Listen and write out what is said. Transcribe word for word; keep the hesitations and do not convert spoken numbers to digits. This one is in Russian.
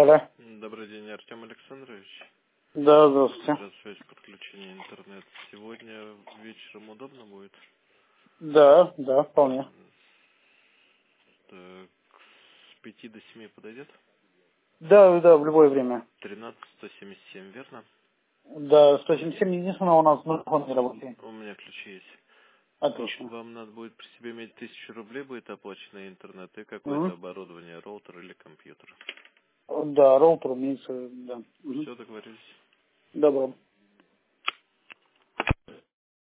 Алло. Добрый день, Артем Александрович. Да, здравствуйте. Здравствуйте, подключение интернет. Сегодня вечером удобно будет? Да, да, вполне. Так, с пяти до семи подойдет? Да, да, в любое время. тринадцать сто семьдесят семь, верно? Да, сто семьдесят семь единственное у нас телефон не работает. У меня ключи есть. В- Отлично. Вам надо будет при себе иметь тысячу рублей, будет оплачено интернет, и какое-то Мгм. оборудование, роутер или компьютер. Да, роутер имеется, да. Мгм. Все, договорились. Добро.